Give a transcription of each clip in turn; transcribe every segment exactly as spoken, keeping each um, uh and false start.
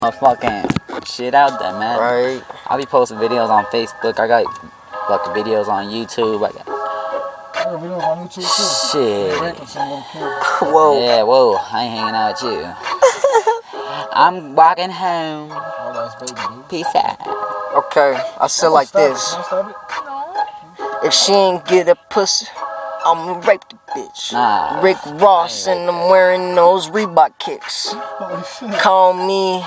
Motherfucking shit out there, man. Right. I be posting videos on Facebook. I got fucking videos on YouTube. I got I got videos on YouTube too. shit. Whoa. Yeah, whoa. I ain't hanging out with you. I'm walking home. Oh, that's baby, dude. Peace out. Okay, I said like Stop it. this. Can I stop it? If she ain't get a pussy, I'ma rape the bitch. Nah. Rick Ross and I'm wearing those Reebok kicks. Holy shit. Call me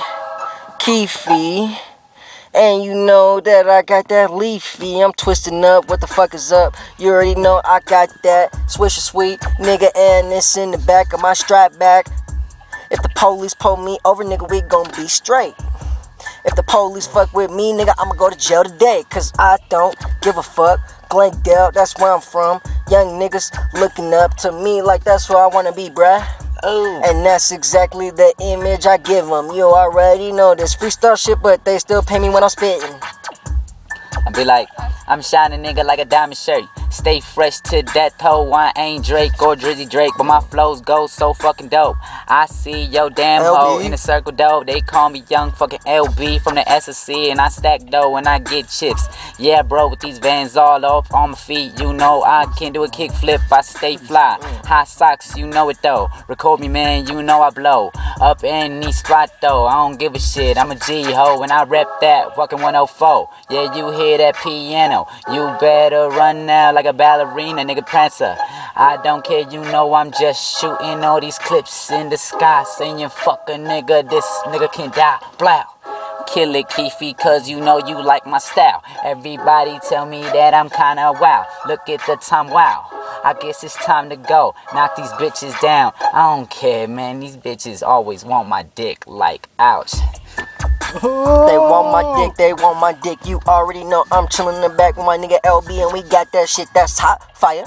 Keefy. And you know that I got that leafy. I'm twisting up. What the fuck is up? You already know I got that Swisher Sweet nigga, and it's in the back of my strap back. If the police pull me over, nigga, we gon' be straight. If the police fuck with me, nigga, I'ma go to jail today. Cause I don't give a fuck. Glendale, that's where I'm from. Young niggas looking up to me like that's where I wanna be, bruh. Oh. And that's exactly the image I give them. You already know this freestyle shit, but they still pay me when I'm spitting. I be like, I'm shining nigga like a diamond shirt. Stay fresh to death, ho. I ain't Drake or Drizzy Drake, but my flows go so fucking dope. I see yo damn L B. hoe in the circle dope. They call me young fucking L B from the S S C, and I stack dough and I get chips. Yeah, bro, with these Vans all off on my feet, you know I can do a kick flip. I stay fly. High socks, you know it though. Record me, man, you know I blow up in these spot though. I don't give a shit. I'm a G ho, and I rep that fucking one oh four. Yeah, you hear that piano? You better run now like a ballerina, nigga Prancer. I don't care, you know I'm just shooting all these clips in the sky, saying fuck a nigga, this nigga can die. Blow. Kill it, Keefy, cause you know you like my style. Everybody tell me that I'm kinda wow. Look at the time, wow. I guess it's time to go. Knock these bitches down. I don't care, man. These bitches always want my dick. Like, ouch. They want my dick, they want my dick. You already know I'm chillin' in the back with my nigga L B, and we got that shit that's hot fire.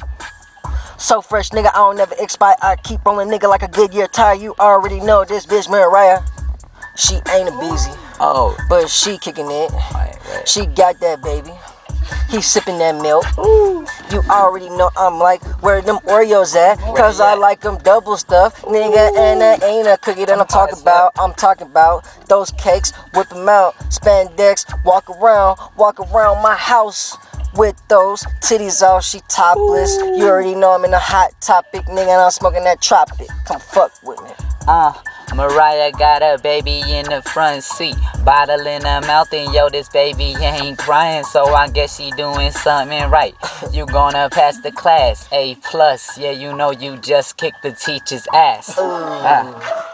So fresh, nigga, I don't never expire. I keep rolling, nigga, like a Goodyear tire. You already know this bitch Mariah. She ain't a busy, Oh, but she kicking it. right, right. She got that, baby. He sipping that milk. You already know I'm like, where them Oreos at? Cause I like them double stuff, nigga, and that ain't a cookie that I'm talking about. I'm talking about those cakes, whip them out, spandex, walk around, walk around my house with those titties out. She topless. You already know I'm in a hot topic, nigga, and I'm smoking that tropic. Come fuck with me. Uh, Mariah got a baby in the front seat, bottle in her mouth, and yo, this baby ain't crying, so I guess she doing something right. You gonna pass the class, A plus. Yeah, you know you just kicked the teacher's ass. Ah.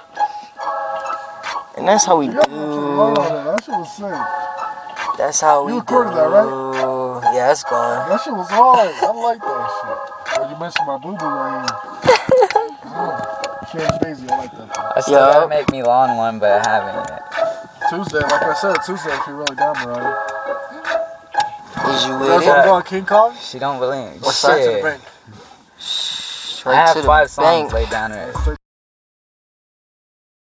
And that's how we You got me on do. that. That shit was sick. That's how we You do. recorded that, right? Yeah, it's gone. That shit was hard. I like that shit. When you mentioned my boo boo right here. Oh, she ain't crazy. I like that. I still Yo. gotta make me long one, but I haven't yet. Tuesday, like I said, Tuesday, if you're really down, Mariah. Is you You with guys it? want to go on King Kong? She don't believe. Or Side to the Shit. Bank? Shh, I right have to the five songs bank. laid down there.